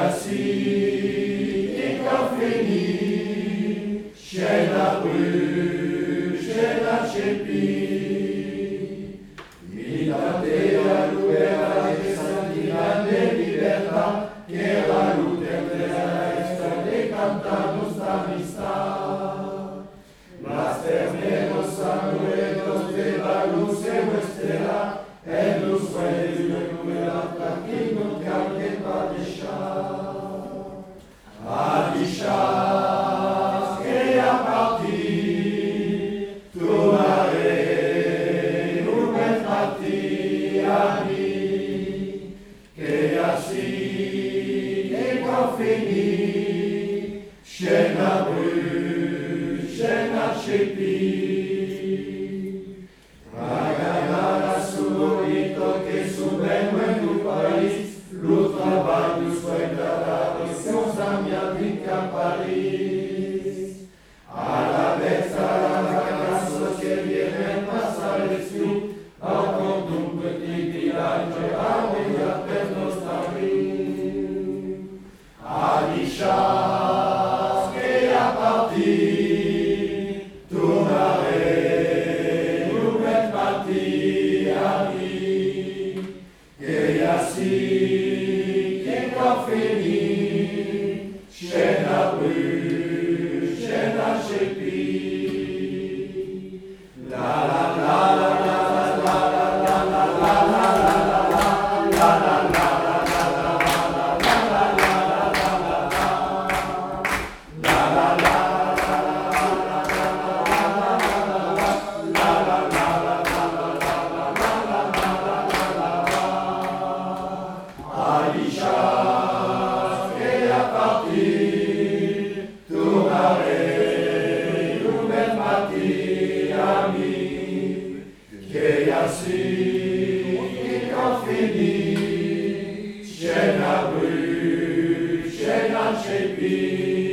assis et caffeini, chez la rue, chez la chepi. Il a te la luera de santina de libertà, che la luce della extra de cantarnos la amistad. Las terneros sangueros de la luz se muestra, en luz fue de la tranquilo que alguien va a deixar. A deixar que a partir, tornarei no partir a mim, que assim que qual fini, chena brûle, chena chepi. Ragazza subito che subendo in Paris, lo trabalho foi dado, seus amigos em Paris. A la vez a la vacanza che viene passare su, al conto petit village, a meia per nostra vie. A deixar que a partir, tornarei no partir a mim, que assim que caffeini, cena brûle, cena chepi. La la la la la la la la la la la la. Che assim que caffeini, cena brûle, cena chepi.